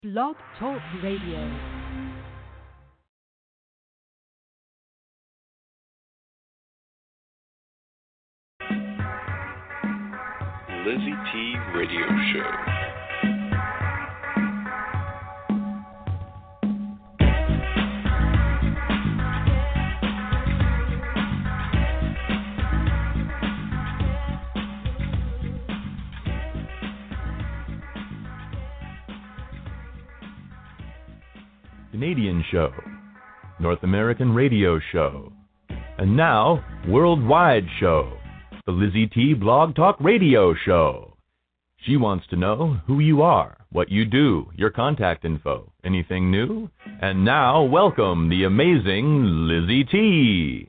Blog Talk Radio. Lizzie T Radio Show. Canadian Show, North American Radio Show, and now Worldwide Show, the Lizzie T Blog Talk Radio Show. She wants to know who you are, what you do, your contact info, anything new. And now, welcome the amazing Lizzie T.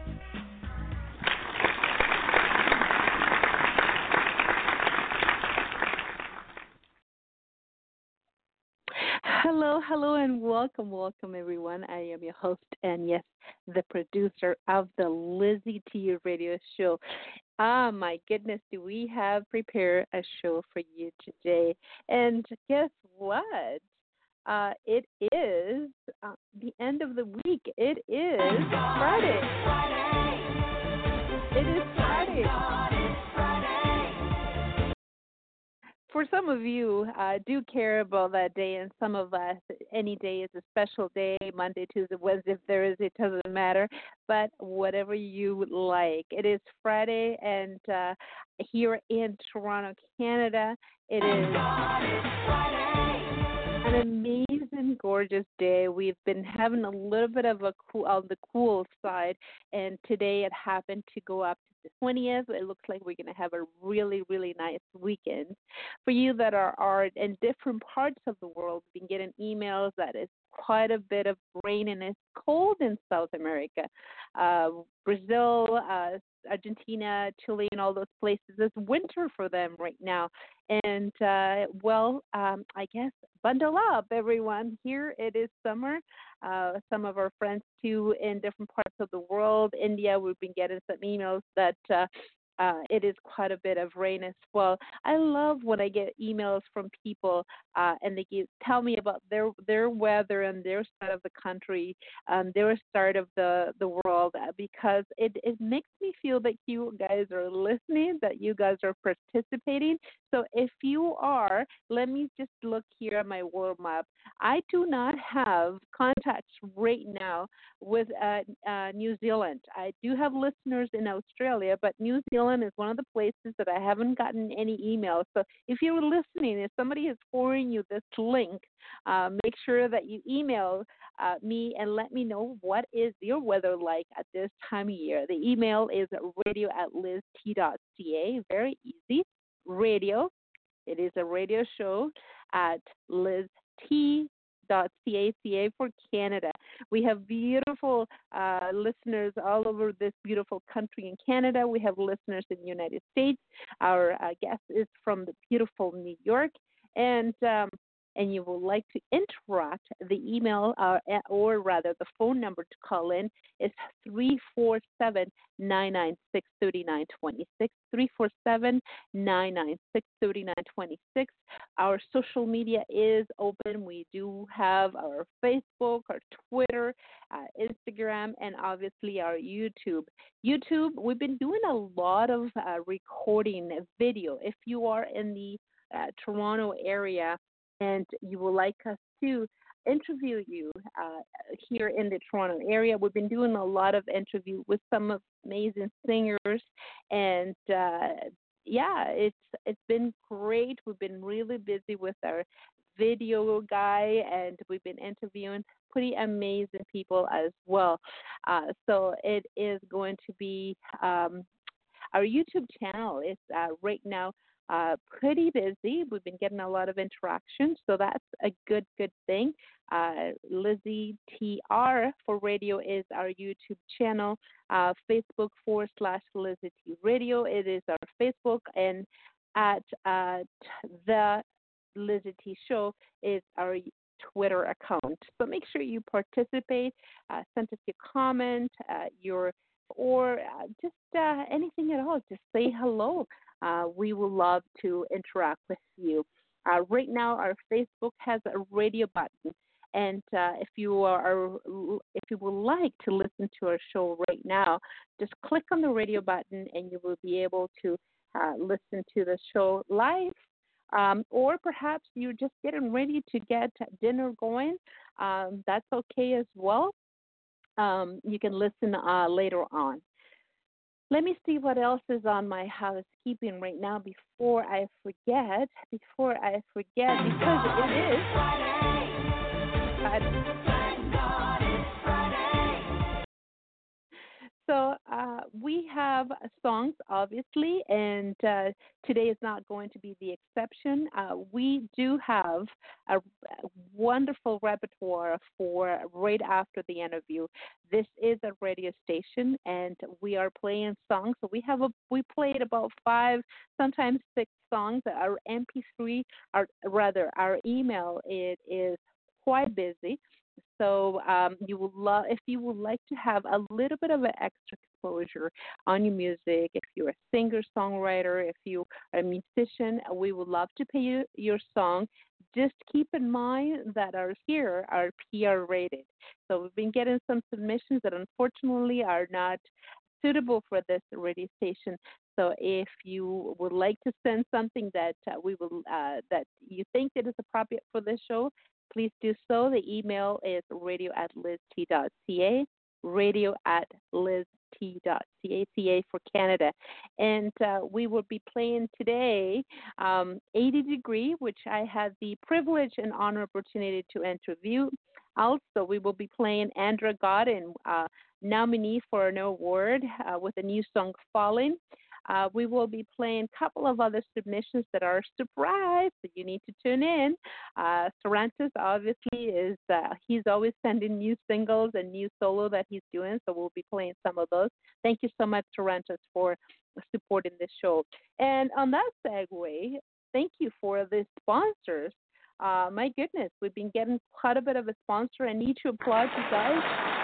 Hello, and welcome, everyone. I am your host, and yes, the producer of the Lizzie T Radio Show. My goodness, do we have prepared a show for you today? And guess what? It is the end of the week. It is Friday. It is Friday. For some of you, do care about that day, and some of us, any day is a special day. Monday, Tuesday, Wednesday, Thursday, it doesn't matter. But whatever you like. It is Friday, and here in Toronto, Canada, it is an amazing, gorgeous day. We've been having a little bit of a on the cool side, and today it happened to go up to the 20th. It looks like we're going to have a really, really nice weekend. For you that are in different parts of the world, we've been getting emails that it's quite a bit of rain and it's cold in South America. Brazil, Argentina, Chile, and all those places, it's winter for them right now. And, I guess bundle up, everyone. Here it is summer. Some of our friends, too, in different parts of the world, India, we've been getting some emails that it is quite a bit of rain as well. I love when I get emails from people and they tell me about their weather and their side of the country, their side of the world, because it makes me feel that you guys are listening, that you guys are participating. So if you are, let me just look here at my world map. I do not have contacts right now with New Zealand. I do have listeners in Australia, but New Zealand is one of the places that I haven't gotten any emails. So if you're listening, if somebody is forwarding you this link, make sure that you email me and let me know what is your weather like at this time of year. The email is radio@lizt.ca. Very easy. Radio. It is a radio show at lizt.ca for Canada. We have beautiful listeners all over this beautiful country in Canada. We have listeners in the United States. Our guest is from the beautiful New York. And you would like to interact, the email or rather the phone number to call in is 347-996-3926, 347-996-3926. Our social media is open. We do have our Facebook, our Twitter, Instagram, and obviously our YouTube. YouTube, we've been doing a lot of recording video. If you are in the Toronto area, and you would like us to interview you here in the Toronto area, we've been doing a lot of interview with some amazing singers, and it's been great. We've been really busy with our video guy, and we've been interviewing pretty amazing people as well. So it is going to be our YouTube channel is right now pretty busy. We've been getting a lot of interaction, so that's a good thing. Lizzie TR for radio is our YouTube channel. Facebook /Lizzie T Radio. It is our Facebook, and at the Lizzie T Show is our Twitter account. So make sure you participate. Send us your comment, just anything at all. Just say hello. We will love to interact with you. Right now, our Facebook has a radio button. And if you would like to listen to our show right now, just click on the radio button, and you will be able to listen to the show live. Or perhaps you're just getting ready to get dinner going. That's okay as well. You can listen later on. Let me see what else is on my housekeeping right now before I forget. Because it is Friday. So we have songs, obviously, and today is not going to be the exception. We do have a wonderful repertoire for right after the interview. This is a radio station, and we are playing songs. So we played about 5, sometimes 6 songs. Our MP3, our email, it is quite busy. So if you would like to have a little bit of an extra exposure on your music, if you're a singer-songwriter, if you are a musician, we would love to play your song. Just keep in mind that our are PR rated. So we've been getting some submissions that unfortunately are not suitable for this radio station. So if you would like to send something that that you think that is appropriate for this show, please do so. The email is radio@lizt.ca, radio@lizt.ca, CA for Canada. And we will be playing today 80 Degree, which I had the privilege and honor opportunity to interview. Also, we will be playing Andra Godin, nominee for an award with a new song, Falling. We will be playing a couple of other submissions that are a surprise, so you need to tune in. Sarantis, obviously, he's always sending new singles and new solo that he's doing, so we'll be playing some of those. Thank you so much, Sarantis, for supporting this show. And on that segue, thank you for the sponsors. My goodness, we've been getting quite a bit of a sponsor. I need to applaud you guys.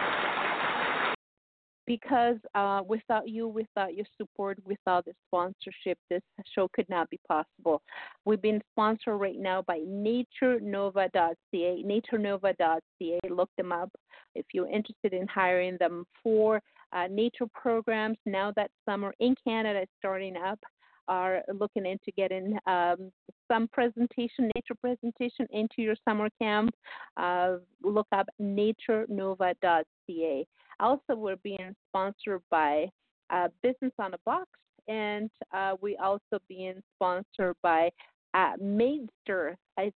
Because without your support, without the sponsorship, this show could not be possible. We've been sponsored right now by NatureNova.ca. NatureNova.ca. Look them up if you're interested in hiring them for nature programs. Now that summer in Canada is starting up, are looking into getting some nature presentation into your summer camp. Look up NatureNova.ca. Also, we're being sponsored by Business on a Box, and we also being sponsored by Maidster. It's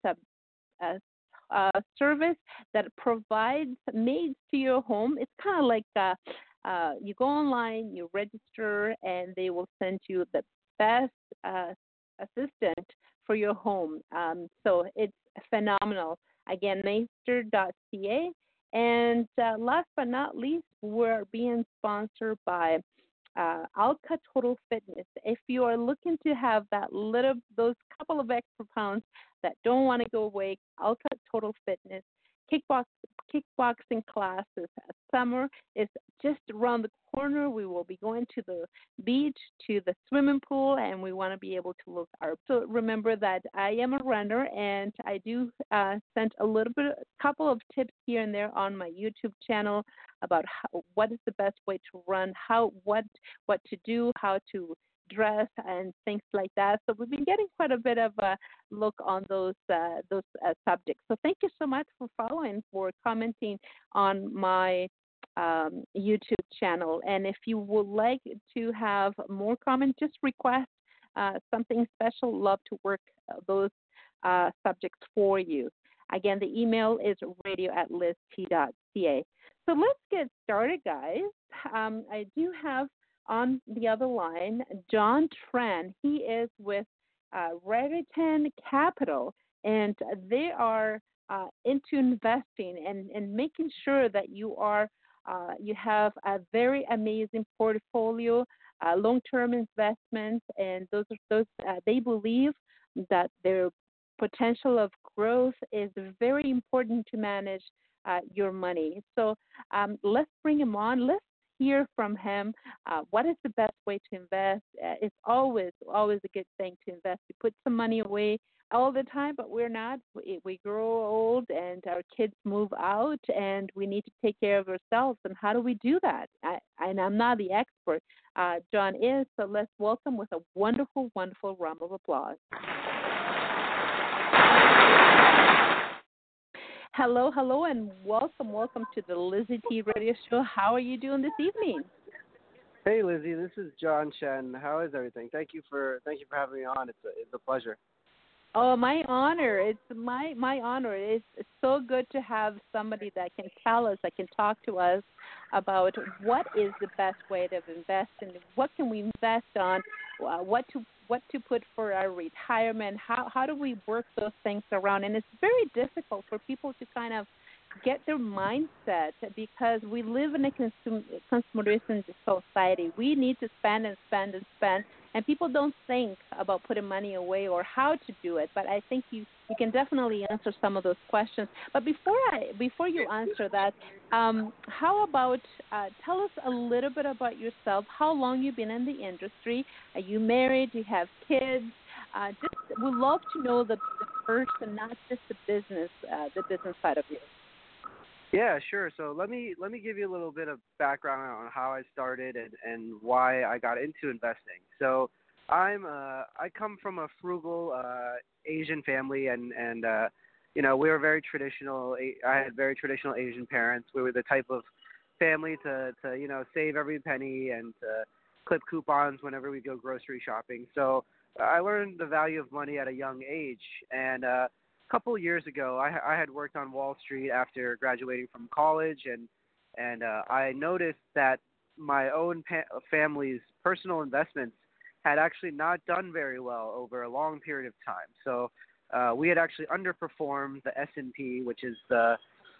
a service that provides maids to your home. It's kind of like you go online, you register, and they will send you the best assistant for your home. So it's phenomenal. Again, Maidster.ca. And last but not least, we're being sponsored by Alka Total Fitness. If you are looking to have those couple of extra pounds that don't want to go away, Alka Total Fitness, kickboxing classes. Summer is just around the corner. We will be going to the beach, to the swimming pool, and we want to be able to look our. So remember that I am a runner, and I do send a couple of tips here and there on my YouTube channel about what is the best way to run, what to do, how to dress, and things like that. So we've been getting quite a bit of a look on those subjects. So thank you so much for following, for commenting on my YouTube channel. And if you would like to have more comments, just request something special. Love to work those subjects for you. Again, the email is radio@lizt.ca. So let's get started, guys. I do have on the other line John Tran. He is with Raritan Capital, and they are into investing and making sure that you have a very amazing portfolio, long-term investments, and those they believe that their potential of growth is very important to manage your money. So let's bring him on. Let's hear from him. What is the best way to invest? It's always a good thing to invest. You put some money away all the time, but we're not. We grow old and our kids move out, and we need to take care of ourselves. And how do we do that? And I'm not the expert. John is, so let's welcome with a wonderful, wonderful round of applause. Hello, hello, and welcome to the Lizzie T Radio Show. How are you doing this evening? Hey, Lizzie, this is John Shen. How is everything? Thank you for having me on. It's a pleasure. Oh, my honor. It's my honor. It's so good to have somebody that can tell us, that can talk to us about what is the best way to invest and what can we invest on, what to put for our retirement, how do we work those things around. And it's very difficult for people to kind of get their mindset because we live in a consumerism society. We need to spend and spend and spend, and people don't think about putting money away or how to do it. But I think you can definitely answer some of those questions. But before you answer that, how about tell us a little bit about yourself, how long you've been in the industry, are you married, do you have kids? We'd love to know the person, not just the business side of you. Yeah, sure. So let me give you a little bit of background on how I started and why I got into investing. So I come from a frugal Asian family, and we were very traditional. I had very traditional Asian parents. We were the type of family to save every penny and to clip coupons whenever we go grocery shopping. So I learned the value of money at a young age, and couple of years ago, I had worked on Wall Street after graduating from college, and I noticed that my own family's personal investments had actually not done very well over a long period of time. So we had actually underperformed the S&P, which is the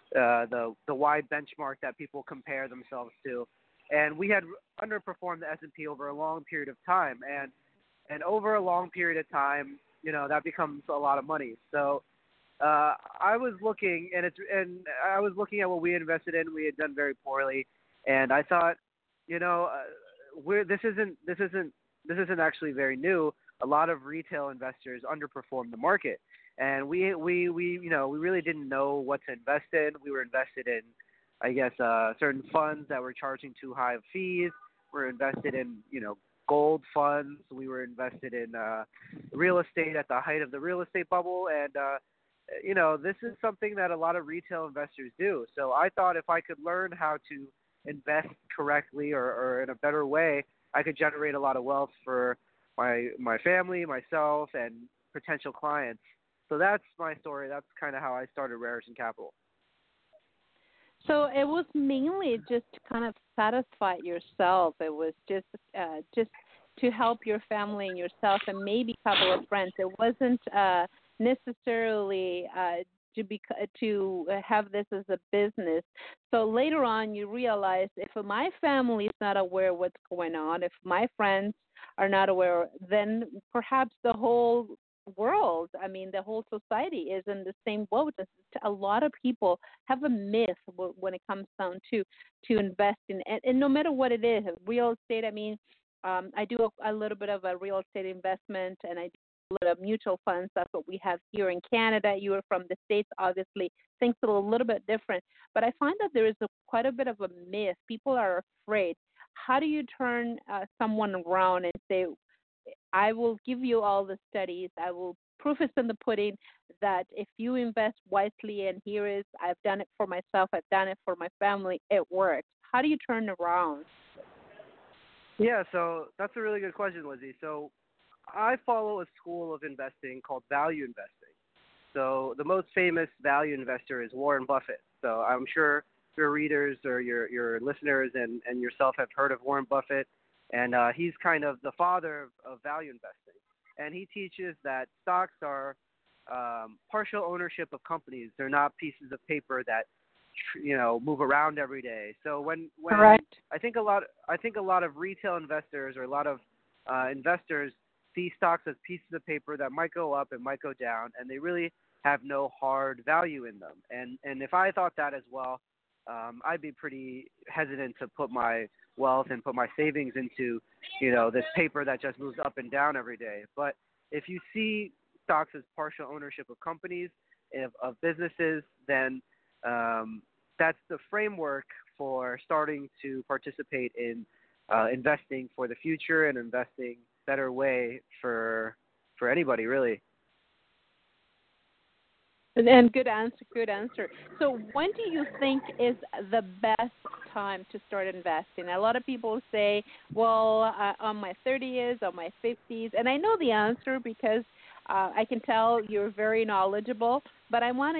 wide benchmark that people compare themselves to, and we had underperformed the S&P over a long period of time, and over a long period of time, that becomes a lot of money. So I was looking, I was looking at what we invested in. We had done very poorly, and I thought, this isn't actually very new. A lot of retail investors underperform the market, and we really didn't know what to invest in. We were invested in, I guess, certain funds that were charging too high of fees. We're invested in, gold funds. We were invested in real estate at the height of the real estate bubble, and this is something that a lot of retail investors do. So I thought if I could learn how to invest correctly or in a better way, I could generate a lot of wealth for my family, myself, and potential clients. So that's my story. That's kind of how I started Raritan Capital. So it was mainly just to kind of satisfy yourself. It was just to help your family and yourself and maybe a couple of friends. It wasn't necessarily to have this as a business. So later on, you realize if my family is not aware of what's going on, if my friends are not aware, then perhaps the whole world, the whole society is in the same boat. A lot of people have a myth when it comes down to invest in, and no matter what it is, real estate. I do a little bit of a real estate investment, and I do a little of mutual funds. That's what we have here in Canada. You are from the States, obviously. Things are a little bit different. But I find that there is quite a bit of a myth. People are afraid. How do you turn someone around and say, I will give you all the studies. I will proof is in the pudding that if you invest wisely, and here is, I've done it for myself, I've done it for my family, it works. How do you turn around? Yeah, so that's a really good question, Lizzie. So I follow a school of investing called value investing. So the most famous value investor is Warren Buffett. So I'm sure your readers or your listeners and yourself have heard of Warren Buffett, and he's kind of the father of value investing. And he teaches that stocks are partial ownership of companies. They're not pieces of paper that move around every day. So when Correct. I think a lot of retail investors or a lot of investors see stocks as pieces of paper that might go up and might go down, and they really have no hard value in them. And if I thought that as well, I'd be pretty hesitant to put my wealth and put my savings into this paper that just moves up and down every day. But if you see stocks as partial ownership of companies, of businesses, then that's the framework for starting to participate in investing for the future and investing better way for anybody, really. And good answer. So when do you think is the best time to start investing? A lot of people say, well, on my 30s, on my 50s, and I know the answer because I can tell you're very knowledgeable, but I want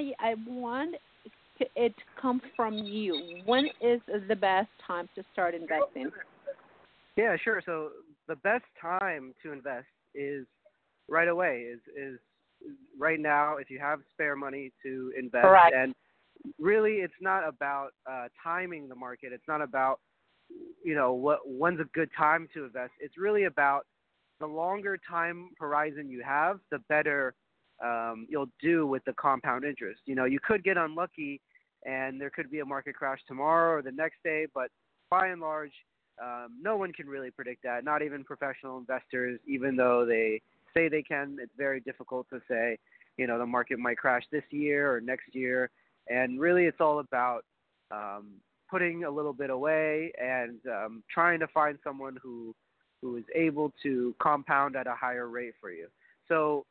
it to come from you. When is the best time to start investing? Yeah, sure. So the best time to invest is right away, is right now if you have spare money to invest. Correct. And really it's not about timing the market. It's not about, when's a good time to invest. It's really about the longer time horizon you have, the better you'll do with the compound interest. You could get unlucky and there could be a market crash tomorrow or the next day, but by and large, no one can really predict that, not even professional investors, even though they say they can. It's very difficult to say, the market might crash this year or next year. And really it's all about putting a little bit away and trying to find someone who is able to compound at a higher rate for you. So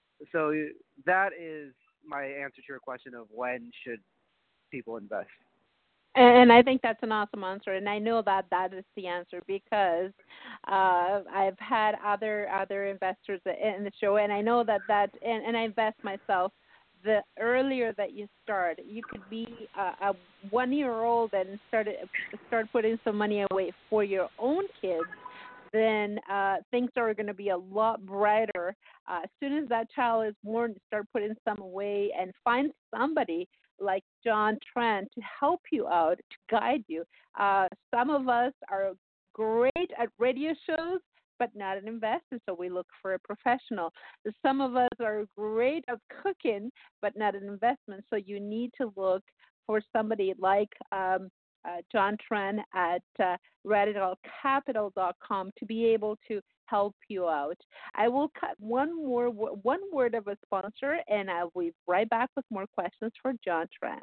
that is my answer to your question of when should people invest. And I think that's an awesome answer, and I know that is the answer because I've had other investors in the show, and I know that and I invest myself. The earlier that you start, you could be a 1-year-old and start putting some money away for your own kids. Then things are going to be a lot brighter. As soon as that child is born, start putting some away and find somebody like John Tran to help you out, to guide you. Some of us are great at radio shows, but not an investor, so we look for a professional. Some of us are great at cooking, but not an investment, so you need to look for somebody like John Tran at radicalcapital.com to be able to help you out. I will cut one word of a sponsor, and I'll be right back with more questions for John Tran.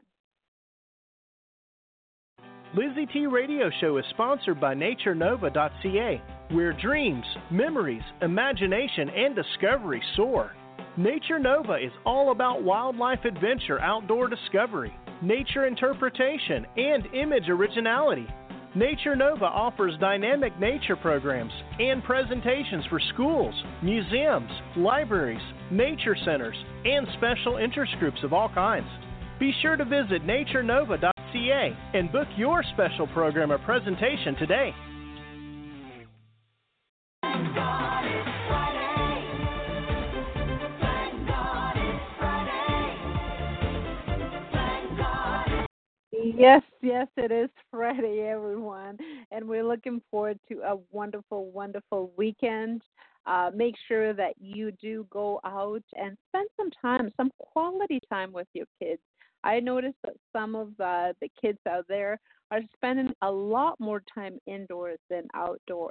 Lizzie T Radio Show is sponsored by NatureNova.ca, where dreams, memories, imagination, and discovery soar. Nature Nova is all about wildlife adventure, outdoor discovery, nature interpretation, and image originality. Nature Nova offers dynamic nature programs and presentations for schools, museums, libraries, nature centers, and special interest groups of all kinds. Be sure to visit NatureNova.ca and book your special program or presentation today. Yes, it is Friday, everyone, and we're looking forward to a wonderful, wonderful weekend. Make sure that you do go out and spend some quality time with your kids. I noticed that some of the kids out there are spending a lot more time indoors than outdoors.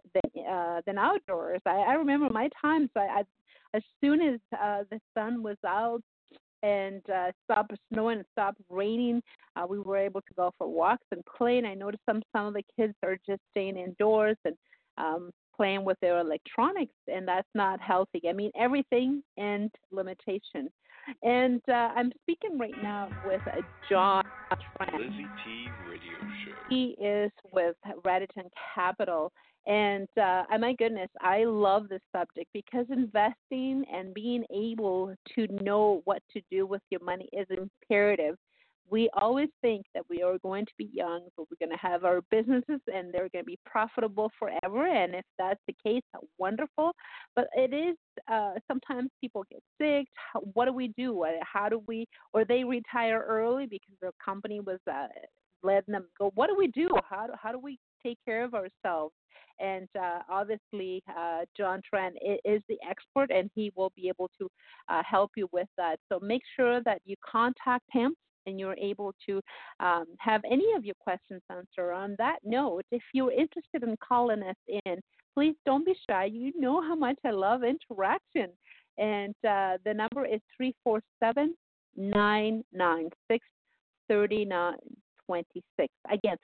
I remember my times. As soon as the sun was out and stopped snowing and stopped raining, we were able to go for walks and play. And I noticed some of the kids are just staying indoors and playing with their electronics, and that's not healthy. I mean, everything and limitation. And I'm speaking right now with John Tran. Lizzie T Radio Show. He is with Radicalcapital Capital. And my goodness, I love this subject because investing and being able to know what to do with your money is imperative. We always think that we are going to be young, but we're going to have our businesses and they're going to be profitable forever. And if that's the case, wonderful. But it is sometimes people get sick. What do we do? How do we, or they retire early because their company was letting them go. What do we do? How do we take care of ourselves? And obviously, John Tran is the expert, and he will be able to help you with that. So make sure that you contact him and you're able to have any of your questions answered. On that note, if you're interested in calling us in, please don't be shy. You know how much I love interaction. And the number is 347-996-3926. Again,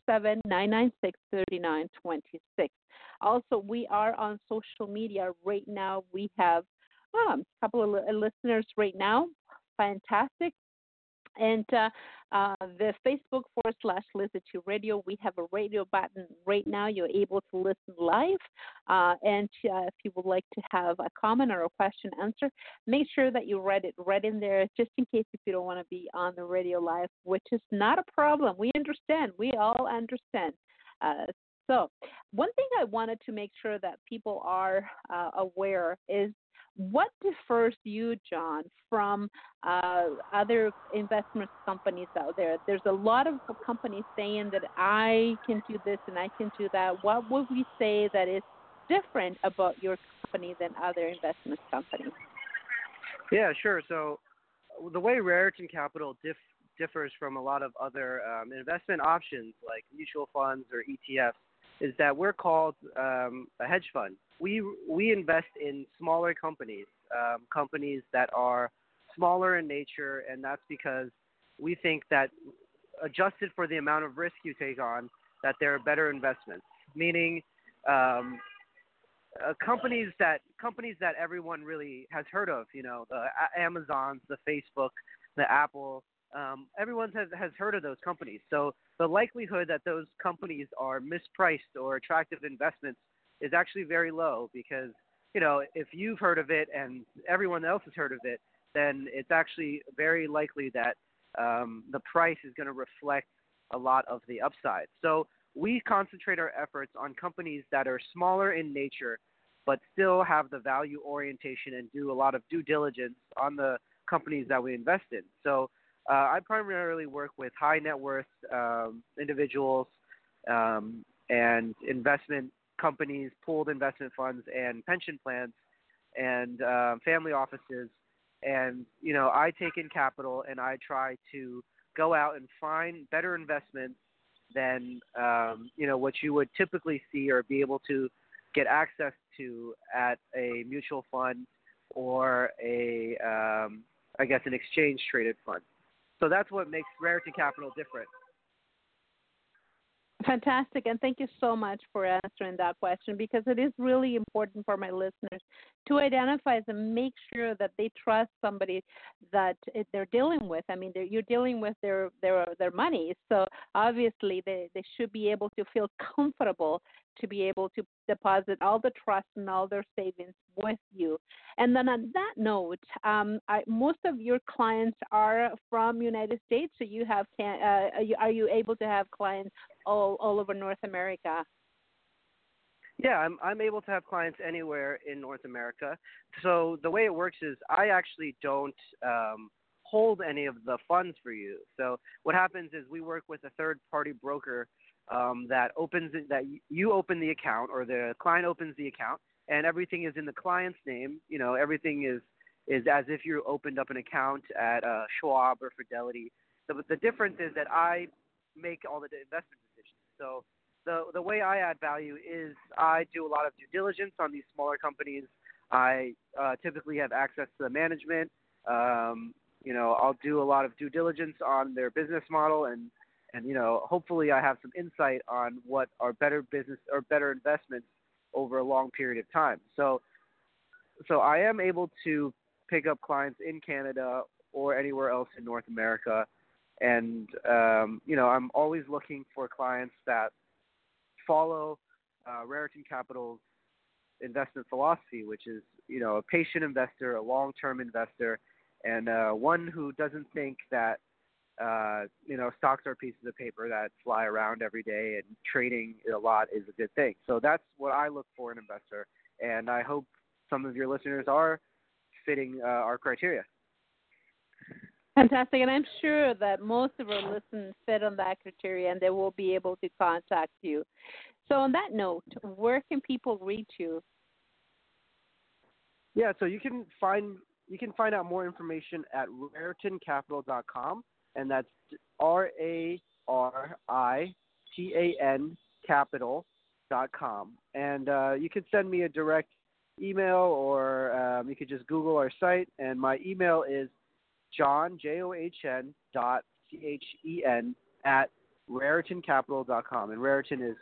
347-996-3926. Also, we are on social media right now. We have a couple of listeners right now. Fantastic. And the Facebook.com/Liz2 Radio, we have a radio button right now. You're able to listen live. And if you would like to have a comment or a question answered, make sure that you read in there, just in case if you don't want to be on the radio live, which is not a problem. We understand. We all understand. So one thing I wanted to make sure that people are aware is, what differs you, John, from other investment companies out there? There's a lot of companies saying that I can do this and I can do that. What would we say that is different about your company than other investment companies? Yeah, sure. So the way Raritan Capital differs from a lot of other investment options like mutual funds or ETFs is that we're called a hedge fund. We invest in smaller companies, companies that are smaller in nature, and that's because we think that adjusted for the amount of risk you take on, that they're better investments. Meaning, companies that everyone really has heard of, the Amazons, the Facebook, the Apple. Everyone has heard of those companies. So the likelihood that those companies are mispriced or attractive investments is actually very low because, if you've heard of it and everyone else has heard of it, then it's actually very likely that the price is going to reflect a lot of the upside. So we concentrate our efforts on companies that are smaller in nature but still have the value orientation and do a lot of due diligence on the companies that we invest in. So I primarily work with high net worth individuals and investment companies, pooled investment funds, and pension plans, and family offices. And, I take in capital and I try to go out and find better investments than, what you would typically see or be able to get access to at a mutual fund or an exchange traded fund. So that's what makes Raritan Capital different. Fantastic, and thank you so much for answering that question, because it is really important for my listeners to identify and make sure that they trust somebody that they're dealing with. I mean, you're dealing with their money, so obviously they should be able to feel comfortable to be able to deposit all the trust and all their savings with you. And then on that note, most of your clients are from United States, so you have are you able to have clients all over North America? Yeah, I'm able to have clients anywhere in North America. So the way it works is I actually don't hold any of the funds for you. So what happens is we work with a third-party broker that you open the account, or the client opens the account, and everything is in the client's name. Everything is as if you opened up an account at Schwab or Fidelity. So the difference is that I make all the investment decisions. So the way I add value is I do a lot of due diligence on these smaller companies. I typically have access to the management. I'll do a lot of due diligence on their business model, and hopefully I have some insight on what are better business or better investments over a long period of time. So I am able to pick up clients in Canada or anywhere else in North America. And, I'm always looking for clients that follow Raritan Capital's investment philosophy, which is, a patient investor, a long-term investor, and one who doesn't think that, stocks are pieces of paper that fly around every day, and trading a lot is a good thing. So that's what I look for in an investor, and I hope some of your listeners are fitting our criteria. Fantastic, and I'm sure that most of our listeners fit on that criteria, and they will be able to contact you. So on that note, where can people reach you? Yeah, so you can find out more information at raritancapital.com, and that's RARITAN capital.com. And you can send me a direct email, or you could just Google our site. And my email is John, JOHN .CHEN at RaritanCapital.com. And Raritan is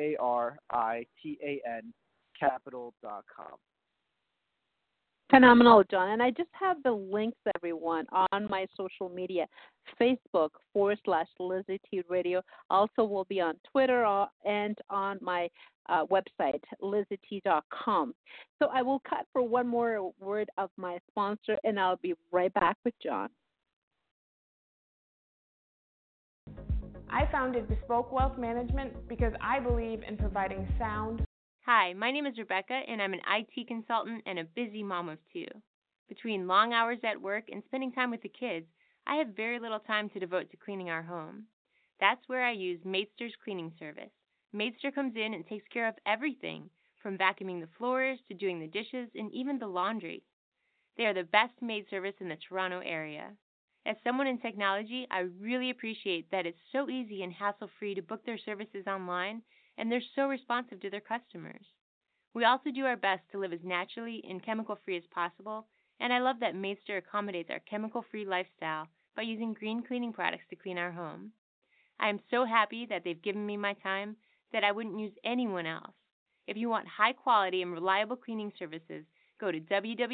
RARITAN capital.com. Phenomenal, John. And I just have the links, everyone, on my social media, Facebook/Lizzie T Radio. Also will be on Twitter and on my website, LizzieT.com. So I will cut for one more word of my sponsor, and I'll be right back with John. I founded Bespoke Wealth Management because I believe in providing sound. Hi, my name is Rebecca, and I'm an IT consultant and a busy mom of two. Between long hours at work and spending time with the kids, I have very little time to devote to cleaning our home. That's where I use Maidster's cleaning service. Maidster comes in and takes care of everything, from vacuuming the floors to doing the dishes and even the laundry. They are the best maid service in the Toronto area. As someone in technology, I really appreciate that it's so easy and hassle-free to book their services online, and they're so responsive to their customers. We also do our best to live as naturally and chemical-free as possible, and I love that Maidster accommodates our chemical-free lifestyle by using green cleaning products to clean our home. I am so happy that they've given me my time that I wouldn't use anyone else. If you want high-quality and reliable cleaning services, go to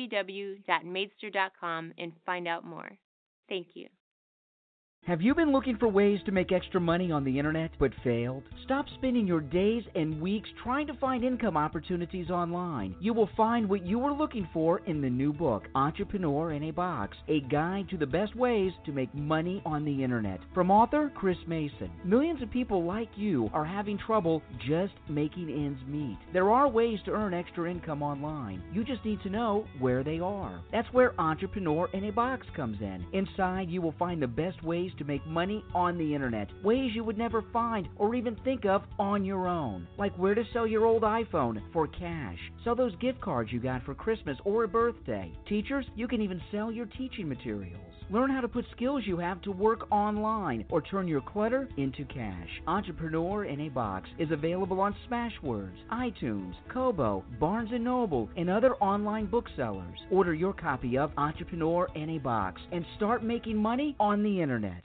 www.maidster.com and find out more. Thank you. Have you been looking for ways to make extra money on the internet but failed? Stop spending your days and weeks trying to find income opportunities online. You will find what you were looking for in the new book, Entrepreneur in a Box, a guide to the best ways to make money on the internet. From author Chris Mason. Millions of people like you are having trouble just making ends meet. There are ways to earn extra income online. You just need to know where they are. That's where Entrepreneur in a Box comes in. Inside, you will find the best ways to make money on the internet, ways you would never find or even think of on your own, like where to sell your old iPhone for cash, sell those gift cards you got for Christmas or a birthday. Teachers, you can even sell your teaching materials. Learn how to put skills you have to work online or turn your clutter into cash. Entrepreneur in a Box is available on Smashwords, iTunes, Kobo, Barnes & Noble, and other online booksellers. Order your copy of Entrepreneur in a Box and start making money on the internet.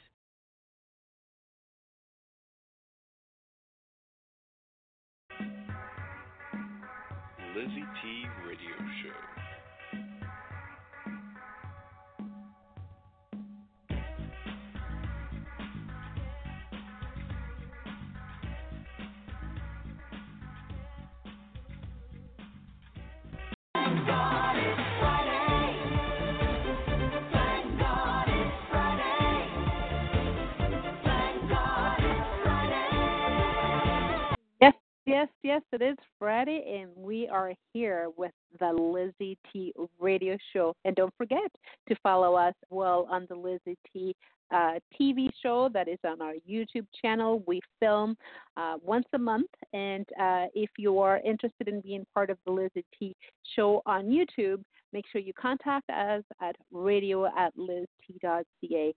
Lizzie T Radio Show. Yes, it is Friday, and we are here with the Lizzie T Radio Show. And don't forget to follow us on the Lizzie T TV show that is on our YouTube channel. We film once a month, and if you are interested in being part of the Lizzie T show on YouTube, make sure you contact us at radio@lizzt.ca.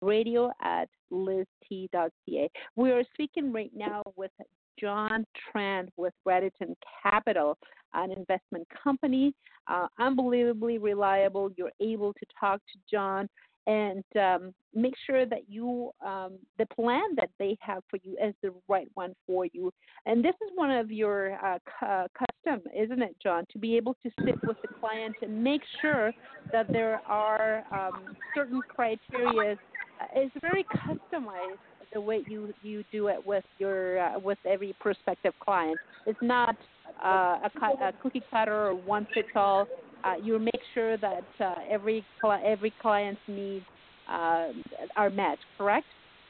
radio@lizzt.ca. We are speaking right now with John Tran with Raritan Capital, an investment company, unbelievably reliable. You're able to talk to John and make sure that you, the plan that they have for you is the right one for you. And this is one of your custom, isn't it, John, to be able to sit with the client and make sure that there are certain criteria. It's very customized the way you do it with your with every prospective client. It's not a cookie cutter or one fits all. You make sure that every client's needs are met. Correct?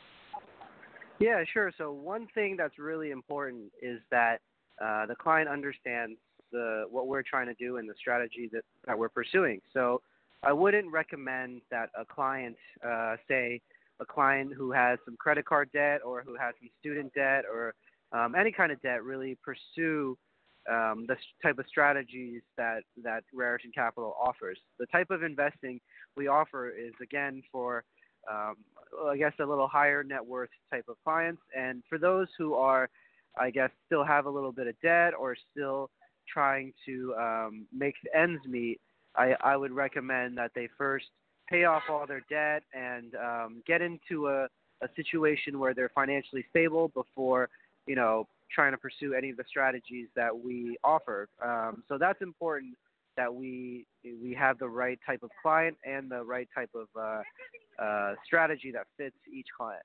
Yeah, sure. So one thing that's really important is that the client understands what we're trying to do and the strategy that we're pursuing. So I wouldn't recommend that a client, say a client who has some credit card debt or who has some student debt or any kind of debt, really pursue the type of strategies that Raritan Capital offers. The type of investing we offer is, again, for, I guess, a little higher net worth type of clients. And for those who are, I guess, still have a little bit of debt or still trying to make ends meet, I would recommend that they first pay off all their debt and get into a situation where they're financially stable before, trying to pursue any of the strategies that we offer. So that's important, that we have the right type of client and the right type of strategy that fits each client.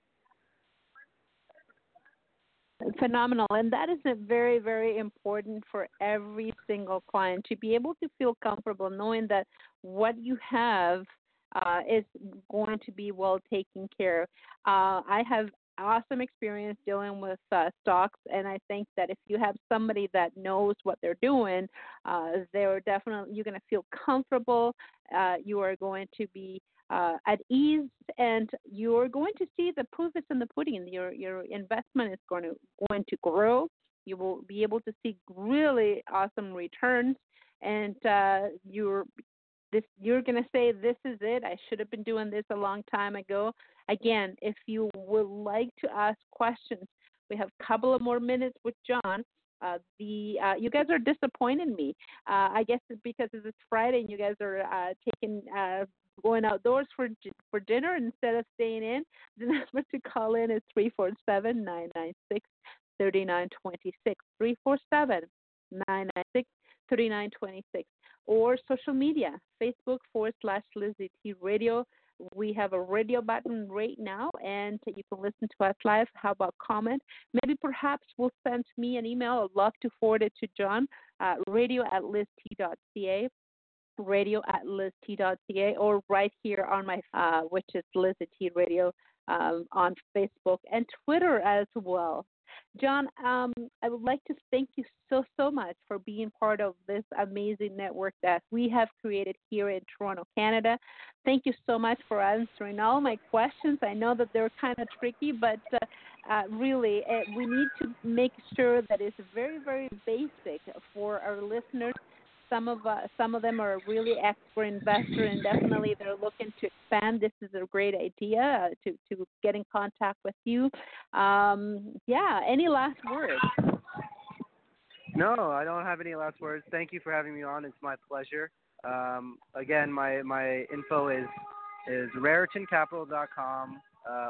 Phenomenal. And that is very, very important for every single client, to be able to feel comfortable knowing that what you have is going to be well taken care of. I have awesome experience dealing with stocks, and I think that if you have somebody that knows what they're doing, you're going to feel comfortable. You are going to be at ease, and you're going to see the proof is in the pudding. Your investment is going to grow. You will be able to see really awesome returns, and you're going to say, this is it. I should have been doing this a long time ago. Again, if you would like to ask questions, we have a couple of more minutes with John. You guys are disappointing me. I guess it's because it's Friday and you guys are going outdoors for dinner instead of staying in. The number to call in is 347-996-3926. 347-996-3926. Or social media, Facebook/Lizzie T Radio. We have a radio button right now, and you can listen to us live. How about comment? Maybe perhaps will send me an email. I'd love to forward it to John, radio@lizzt.ca, radio@lizzt.ca, or right here on my, which is Lizzie T Radio on Facebook and Twitter as well. John, I would like to thank you so much for being part of this amazing network that we have created here in Toronto, Canada. Thank you so much for answering all my questions. I know that they're kind of tricky, but really, we need to make sure that it's very, very basic for our listeners. Some of them are really expert investors, and definitely they're looking to expand. This is a great idea to get in contact with you. Any last words? No, I don't have any last words. Thank you for having me on. It's my pleasure. Again, my info is raritancapital.com,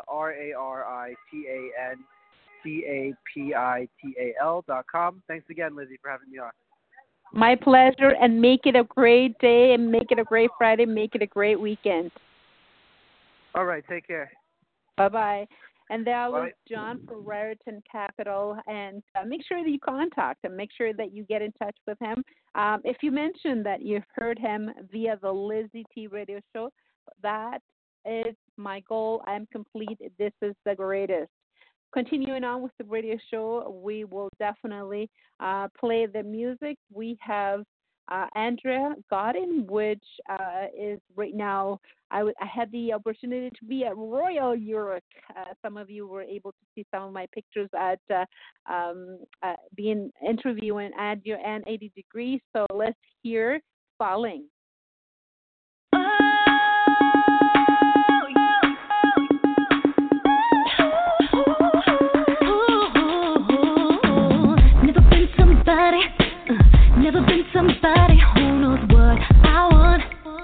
RARITANCAPITAL.com. Thanks again, Lizzie, for having me on. My pleasure, and make it a great day, and make it a great Friday, make it a great weekend. All right, take care. Bye-bye. And that was John from Raritan Capital, and make sure that you contact him. Make sure that you get in touch with him. If you mentioned that you heard him via the Lizzie T Radio Show, that is my goal. I'm complete. This is the greatest. Continuing on with the radio show, we will definitely play the music. We have Andrea Godin, which is right now, I had the opportunity to be at Royal Uruk. Some of you were able to see some of my pictures at being interviewing Andrea and 80 Degrees. So let's hear Falling. Never been somebody who knows what I want,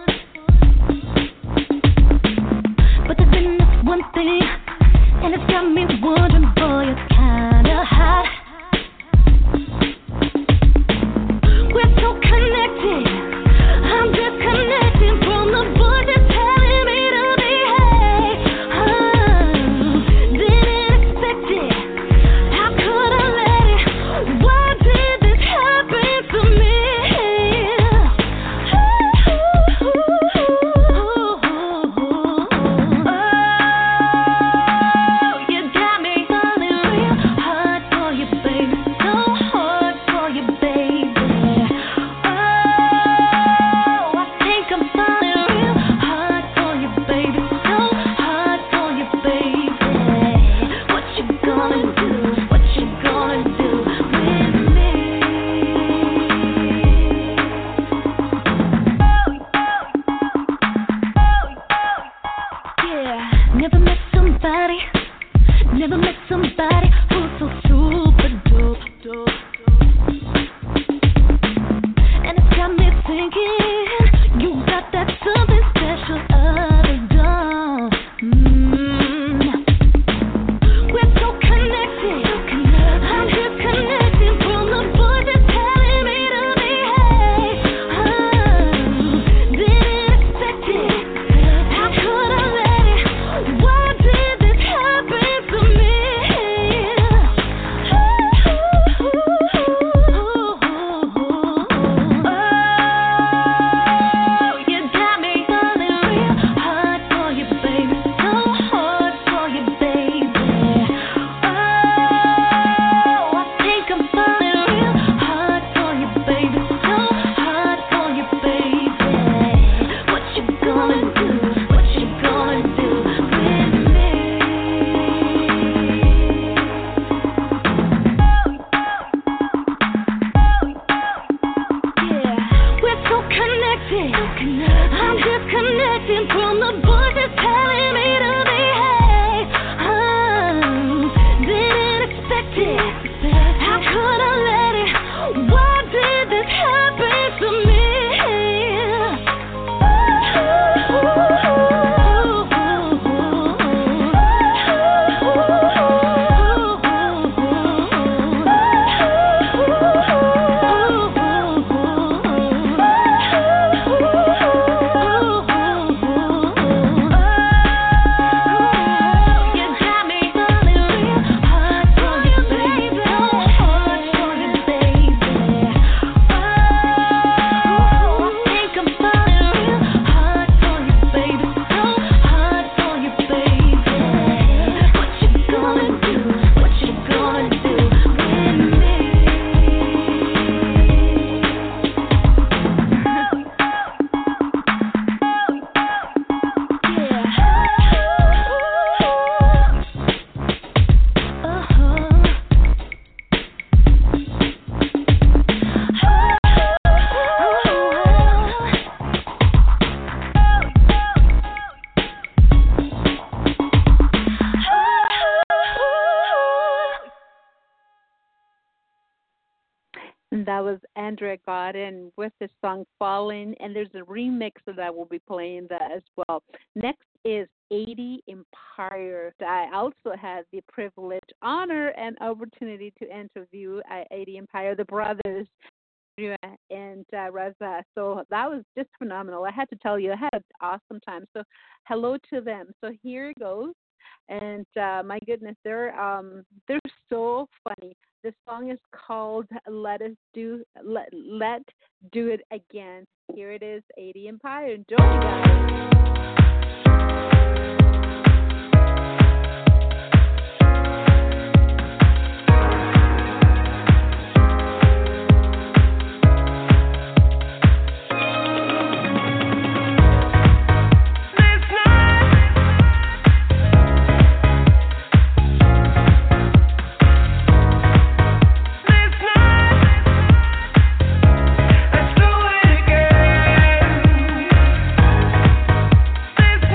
but there's been this one thing, and it's got me wondering, boy, it's kinda hot. We're so connected, I'm disconnected from the voices telling me to behave. Didn't expect it, how could I let it? Why did this happen to me? You got me falling real hard for you, baby. So hard for you, baby. I think I'm falling real hard for you, baby. So hard for you, baby. What you gonna do? What you gonna do with me? Yeah, never met somebody who's so super dope. And that was Andrea Godin with the song Falling, and there's a remix that I will be playing that as well. Next is 80 Empire. I also had the privilege, honor, and opportunity to interview 80 Empire, the brothers, and Raza. So that was just phenomenal. I had to tell you, I had an awesome time. So hello to them. So here it goes. And my goodness, they're so funny. This song is called Let Do It Again. Here it is, 80 Empire. Enjoy, guys. Let's do it again.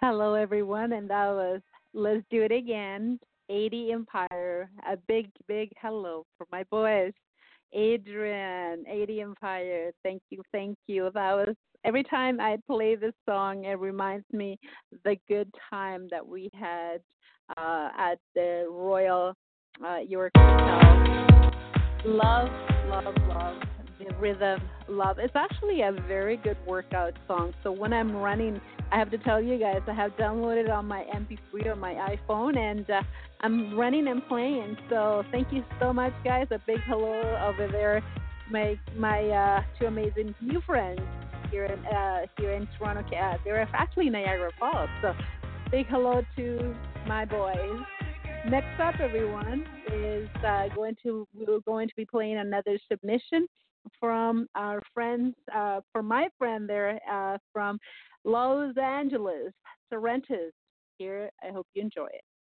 Hello, everyone, and that was Let's Do It Again, 80 Empire. A big, big hello for my boys. Adrian, 80 Empire, thank you, thank you. That was, every time I play this song, it reminds me the good time that we had at the Royal York Hotel. Love, love, love the rhythm, love. It's actually a very good workout song. So when I'm running, I have to tell you guys, I have downloaded it on my MP3 on my iPhone, and I'm running and playing. So thank you so much, guys. A big hello over there, my two amazing new friends here in Toronto. They're actually Niagara Falls. So big hello to my boys. Next up, everyone, is we're going to be playing another submission from our friends, from my friend there from Los Angeles, Sorrentos. Here, I hope you enjoy it.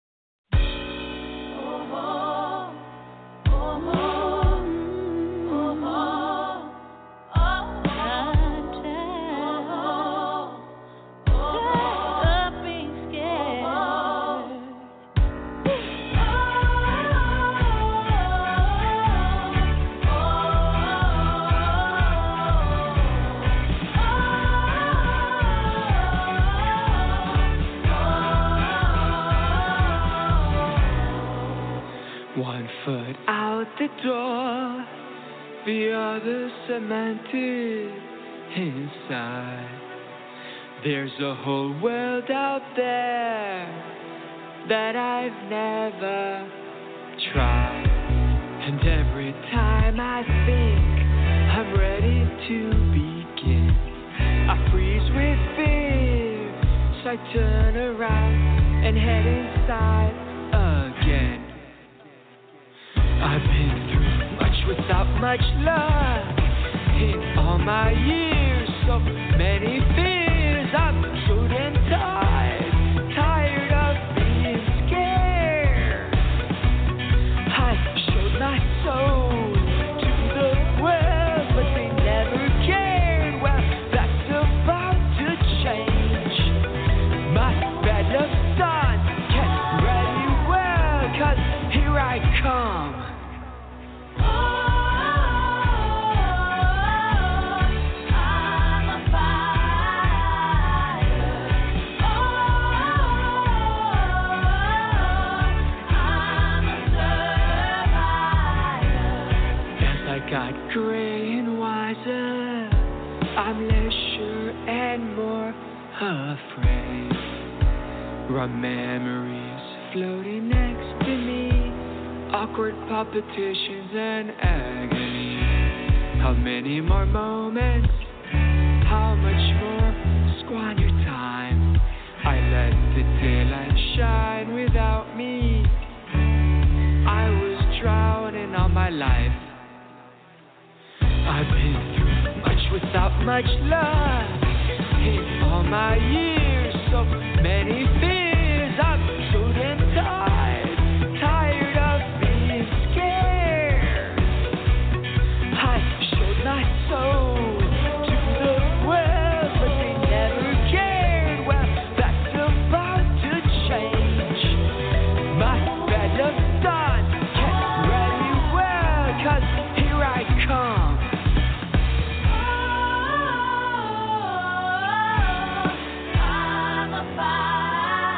One foot out the door, the other cemented inside. There's a whole world out there that I've never tried. And every time I think I'm ready to begin, I freeze with fear, so I turn around and head inside again. I've been through much without much love in all my years, so many fears. I'm screwed and tired of being scared. I showed my soul to the world, but they never cared. Well, that's about to change. My bed of sun, get ready well, 'cause here I come. Got gray and wiser, I'm less sure and more afraid. Raw memories floating next to me, awkward palpitations and agony. How many more moments? How much more squandered time? I let the daylight shine without me. I was drowning all my life. I've been through much without much love in all my years, so many fears. I'm screwed and tired of being scared. I showed my soul to the world, but they never cared. Well, that's about to change. My bed of sun, get ready well, 'cause here I come. I'm a fire.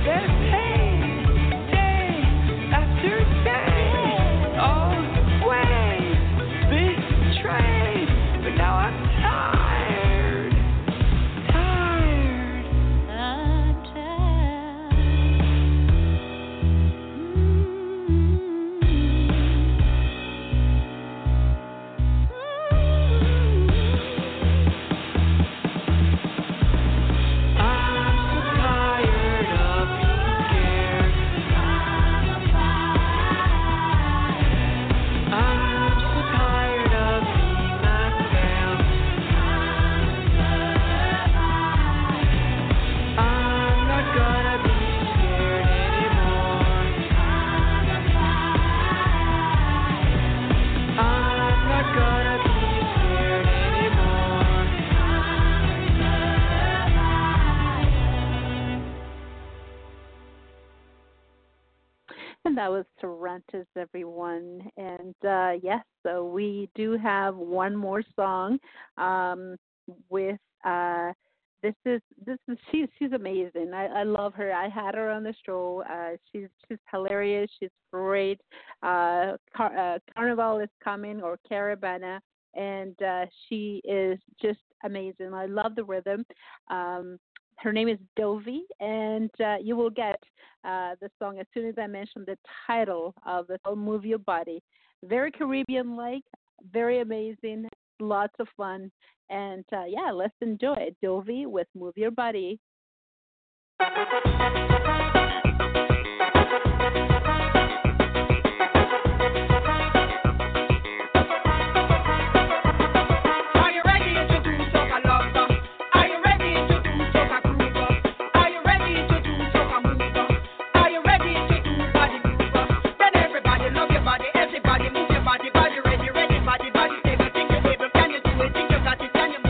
there's pain, day after day, always betrayed. But now I'm tired, tired. And that was Tarantus, everyone. And yes, so we do have one more song with she's amazing. I love her. I had her on the show. She's hilarious. She's great. Carnival is coming, or Caravana, and she is just amazing. I love the rhythm. Her name is Dovey, and you will get the song as soon as I mention the title of the song, Move Your Body. Very Caribbean-like, very amazing, lots of fun. And yeah, let's enjoy it. Dovey with Move Your Body.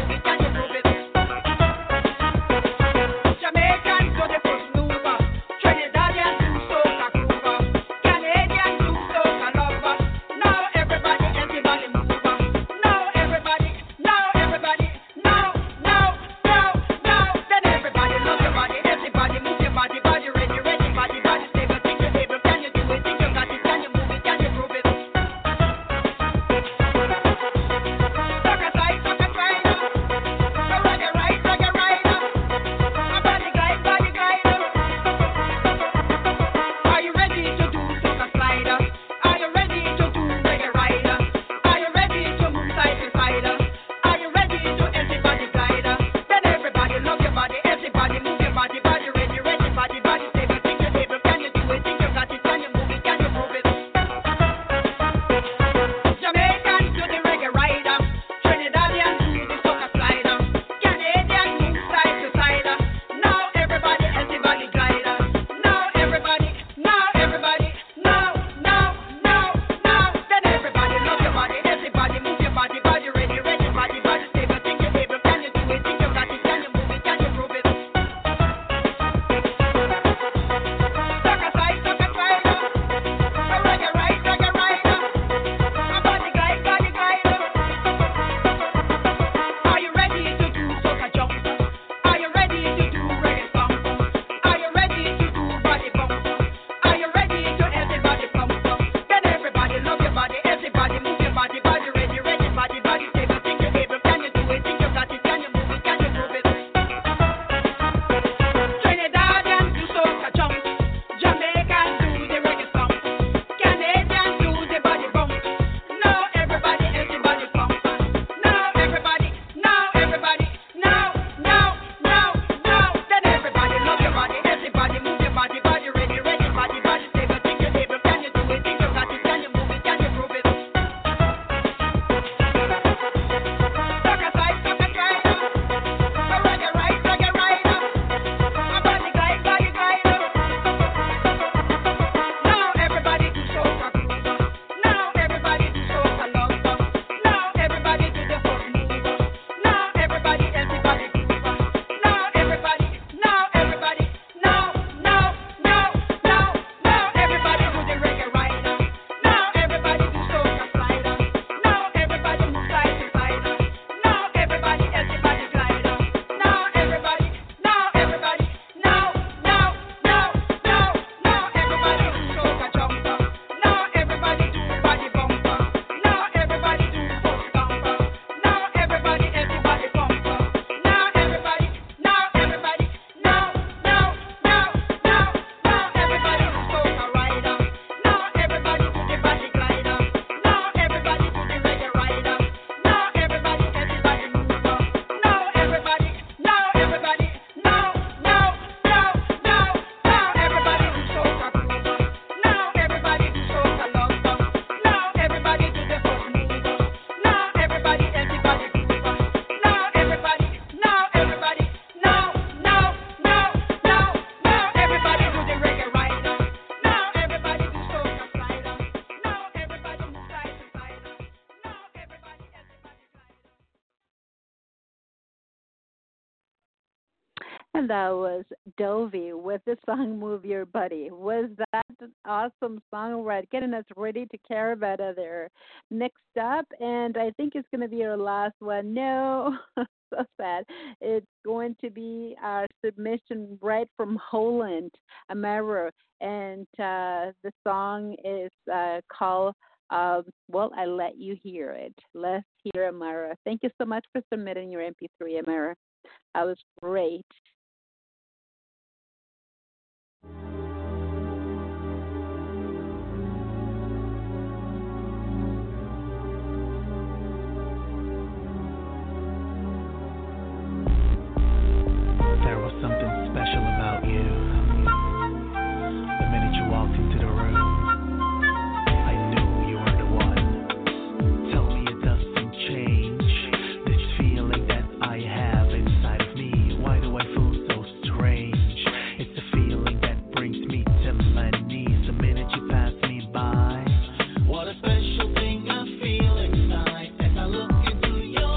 Jamaican to the first mover. And that was Dovey with the song Move Your Body. Was that an awesome song, right? Getting us ready to Carabetta there. Next up, and I think it's going to be our last one. No, so sad. It's going to be our submission right from Holland, Amara. And the song is called, well, I Let You Hear It. Let's hear Amara. Thank you so much for submitting your MP3, Amara. That was great. There was something special about you. The minute you walked into the room, I knew you were the one. Tell me it doesn't change this feeling that I have inside of me. Why do I feel so strange? It's a feeling that brings me to my knees. The minute you pass me by, what a special thing I feel inside as I look into your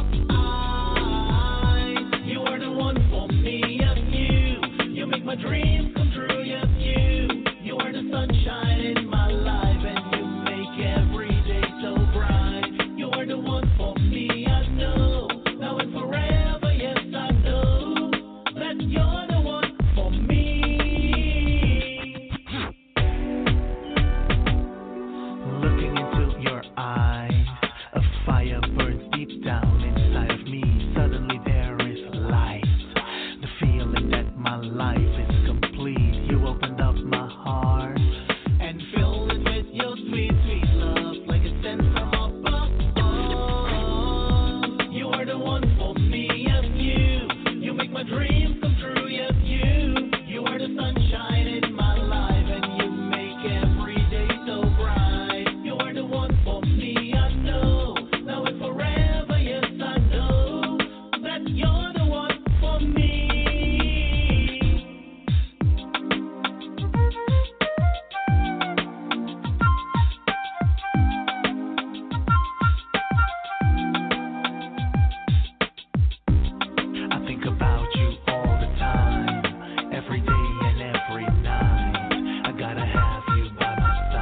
eyes. You are the one for me. You make my dreams come true, yes, you are the sunshine in my life, and you make every day so bright. You are the one for me, I know, now and forever, yes, I know, that you're the one for me. Looking into your eyes, a fire burns deep down inside of me. Suddenly there is light. The feeling that my life is complete. You opened up my heart and filled it with your sweet, sweet love, like a scent from above. You are the one for me, yes, you make my dreams come true, yes, you are the sunshine in my life, and you make every day so bright. You are the one for me, I know, now and forever, yes, I know, that you're the one for me. I think about you all the time, every day and every night. I gotta have you by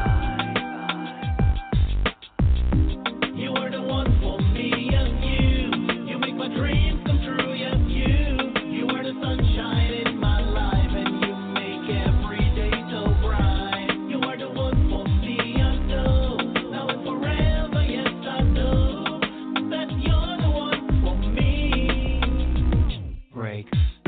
my side. You are the one for me, yes, you make my dreams come true, yes, you are the sunshine in my life, and you make every day so bright. You are the one for me, I know, now and forever, yes, I know, that you're the one for me. Breaks.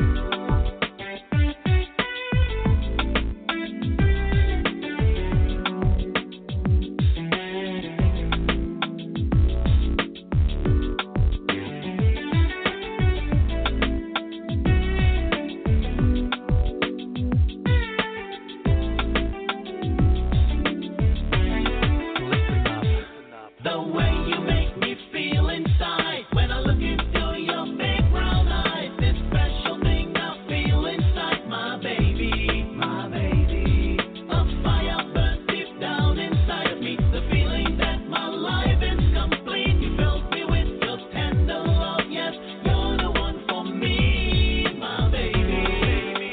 The way you make me feel inside when I look into your big brown eyes. This special thing I feel inside my baby, my baby. A fire burns deep down inside of me. The feeling that my life is complete. You filled me with your tender love. Yes, you're the one for me, my baby.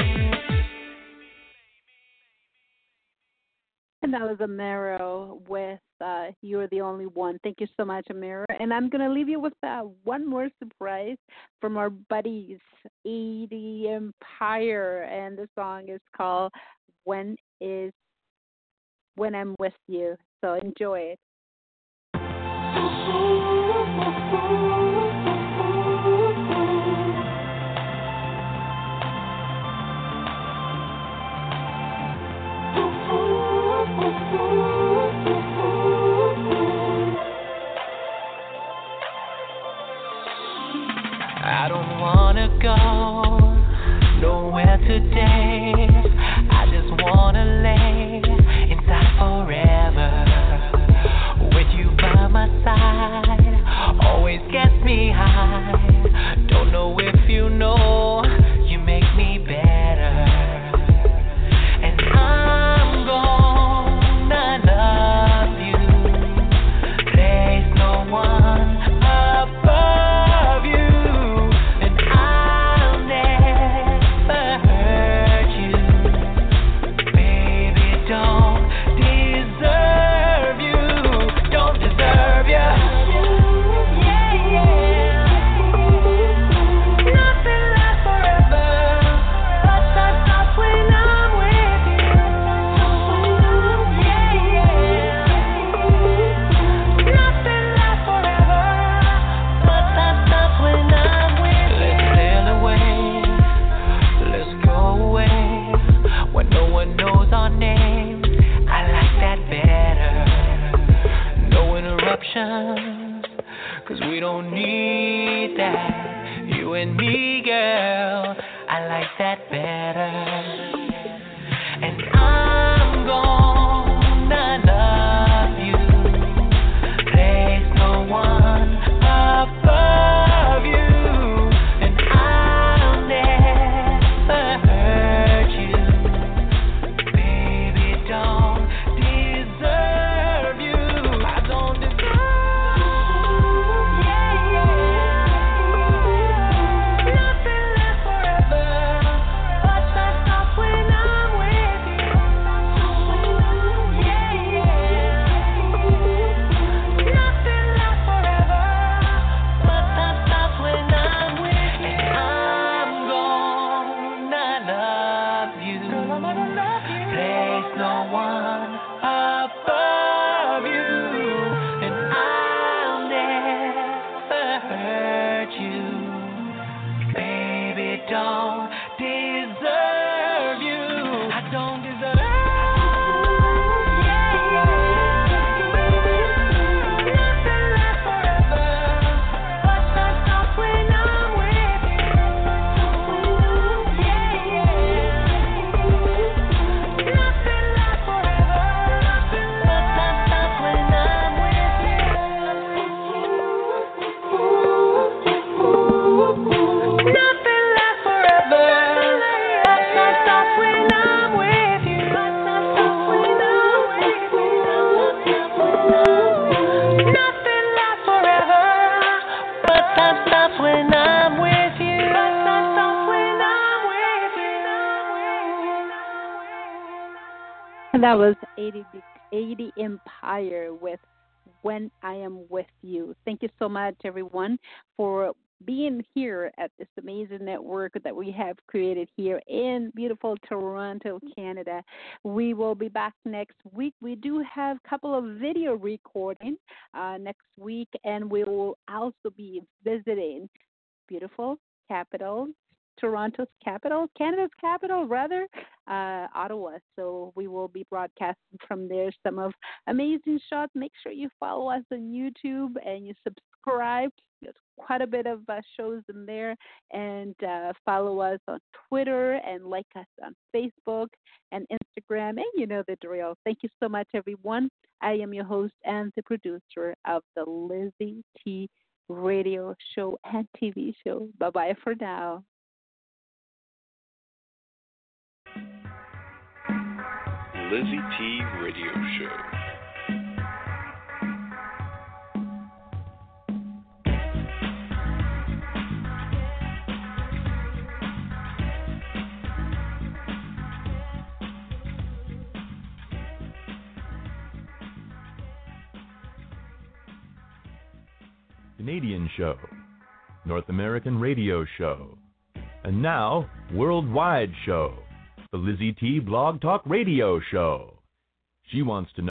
And that was Amara with You're the Only One. Thank you so much, Amara. And I'm going to leave you with one more surprise from our buddies, 80 Empire. And the song is called When I'm With You. So enjoy it. I don't wanna go nowhere today. I just wanna lay inside forever with you by my side, always better. And I'm gonna love you. There's no one above you. And I'll never hurt you. Baby, don't deserve you. I don't deserve nothing lasts forever, but that stops when I'm with you. Nothing lasts forever, but that stops when I'm with you. And I'm gonna love you. There's no one above you, and I'll never hurt you. Baby, don't deserve you. I don't deserve nothing lasts forever, but that stops when I'm with you. Nothing lasts forever, but that stops when I'm with you. Nothing lasts forever, but that stops when I'm with you. Nothing lasts forever, but that stops when I'm with you. And that was 80 Empire with When I Am With You. Thank you so much, everyone, for being here at this amazing network that we have created here in beautiful Toronto, Canada. We will be back next week. We do have a couple of video recording next week, and we will also be visiting beautiful capital, Toronto's capital, Canada's capital, rather, Ottawa. So we will be broadcasting from there some of amazing shots. Make sure you follow us on YouTube and you subscribe. There's quite a bit of shows in there. And follow us on Twitter and like us on Facebook and Instagram. And you know the drill. Thank you so much, everyone. I am your host and the producer of the Lizzie T Radio Show and TV show. Bye-bye for now. Lizzie T Radio Show. Canadian Show, North American Radio Show, and now Worldwide Show, the Lizzie T Blog Talk Radio Show. She wants to know